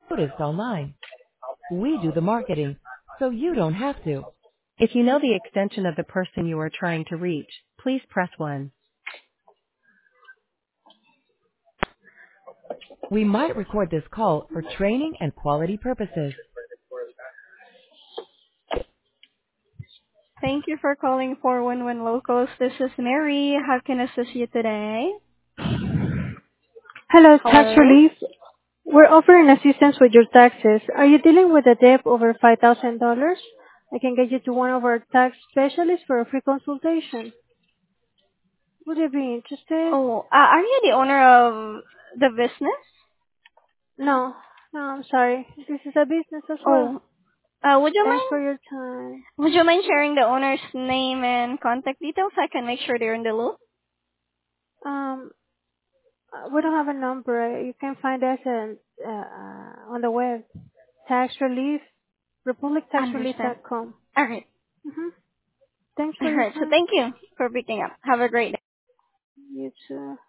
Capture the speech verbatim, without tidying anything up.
noticed online. We do the marketing, so you don't have to. If you know the extension of the person you are trying to reach, please press one. We might record this call for training and quality purposes. Thank you for calling four one one Locals. This is Mary. How can I assist you today? Hello, tax Hello? relief. We're offering assistance with your taxes. Are you dealing with a debt over five thousand dollars? I can get you to one of our tax specialists for a free consultation. Would you be interested? Oh, uh, are you the owner of the business? No, no, I'm sorry. This is a business as well. Oh, uh, would you Thanks mind for your time. would you mind sharing the owner's name and contact details so I can make sure they're in the loop? Um, uh, we don't have a number. You can find us in, uh, uh, on the web. Tax relief, republic tax relief Understand. dot com. All right. Mm-hmm. Thanks All for your right. So time. thank you for picking up. Have a great day. You too.